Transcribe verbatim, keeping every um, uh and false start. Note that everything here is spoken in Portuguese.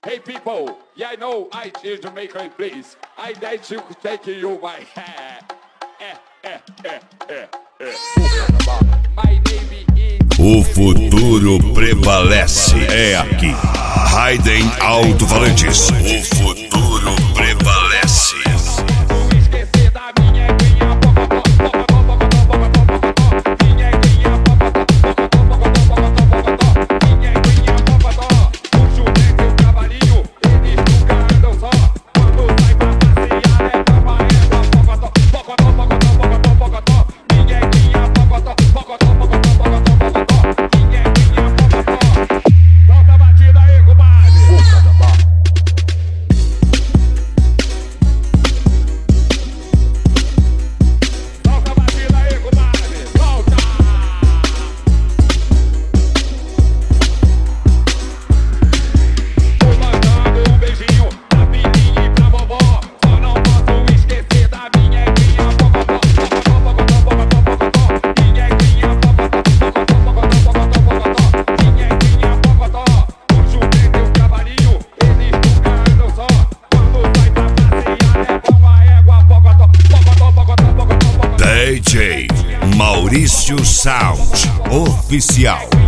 Hey people, yeah, I know I choose to make it please. I like to take you my hair. Eh, eh, eh, eh, eh. My name is... O futuro prevalece. É aqui. Raiden Alto-Falantes. O futuro prevalece. D J Maurício Sound Oficial.